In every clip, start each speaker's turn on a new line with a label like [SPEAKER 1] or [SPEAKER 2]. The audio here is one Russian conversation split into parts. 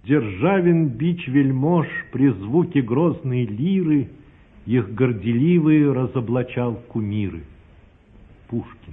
[SPEAKER 1] Державен бич вельмож при звуке грозной лиры, их горделивые разоблачал кумиры. Пушкин.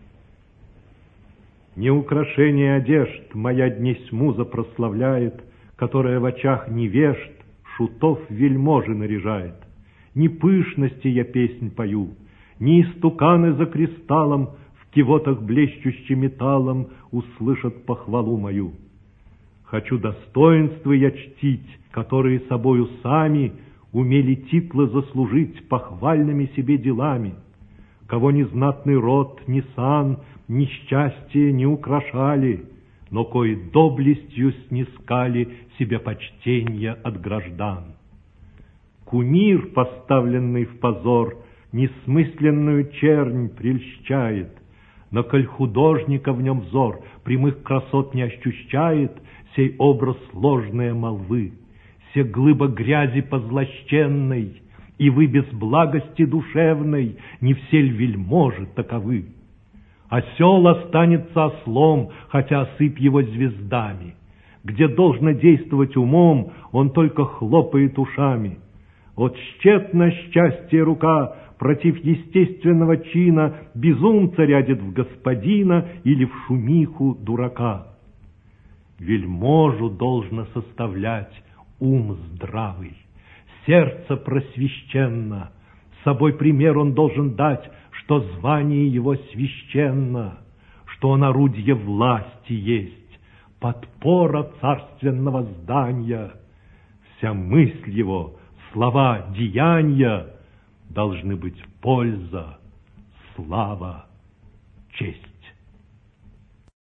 [SPEAKER 1] Не украшение одежд моя днесь муза прославляет, которая в очах невежд шутов вельможи наряжает. Не пышности я песнь пою, не истуканы за кристаллом в кивотах блещущим металлом услышат похвалу мою. Хочу достоинства я чтить, которые собою сами умели титлы заслужить похвальными себе делами. Кого ни знатный род, ни сан, ни счастье не украшали, но кои доблестью снискали себе почтенье от граждан. Кумир, поставленный в позор, несмысленную чернь прельщает, но коль художника в нем взор прямых красот не ощущает, сей образ ложные молвы, се глыба грязи позлощенной, и вы без благости душевной не все ль вельможи таковы. Осел останется ослом, хотя осыпь его звездами. Где должно действовать умом, он только хлопает ушами. Вот тщетно счастье рука против естественного чина безумца рядит в господина или в шумиху дурака. Вельможу должно составлять ум здравый, сердце просвещенно, собой пример он должен дать, что звание его священно, что он орудие власти есть, подпора царственного здания. Вся мысль его, слова, деяния должны быть польза, слава, честь.